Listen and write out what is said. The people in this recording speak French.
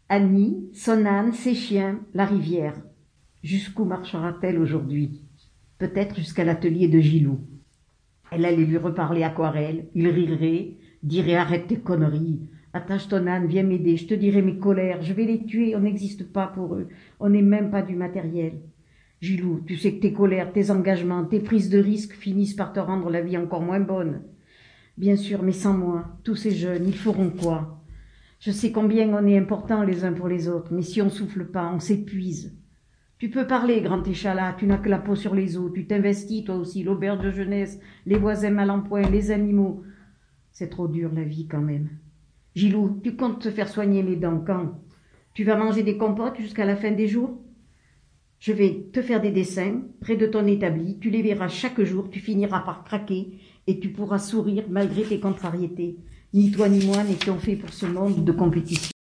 Annie, son âne, ses chiens, la rivière. Jusqu'où marchera-t-elle aujourd'hui? Peut-être jusqu'à l'atelier de Gilou. Elle allait lui reparler aquarelle, il rirait, dirait arrête tes conneries, attache ton âne, viens m'aider, je te dirai mes colères, je vais les tuer, on n'existe pas pour eux, on n'est même pas du matériel. Gilou, tu sais que tes colères, tes engagements, tes prises de risques finissent par te rendre la vie encore moins bonne. Bien sûr, mais sans moi, tous ces jeunes, ils feront quoi? Je sais combien on est importants les uns pour les autres, mais si on souffle pas, on s'épuise. Tu peux parler, grand échalas, tu n'as que la peau sur les os, tu t'investis toi aussi, l'auberge de jeunesse, les voisins mal en point, les animaux. C'est trop dur la vie quand même. Gilou, tu comptes te faire soigner les dents quand? Tu vas manger des compotes jusqu'à la fin des jours? Je vais te faire des dessins près de ton établi, tu les verras chaque jour, tu finiras par craquer et tu pourras sourire malgré tes contrariétés. Ni toi ni moi n'étions faits pour ce monde de compétition.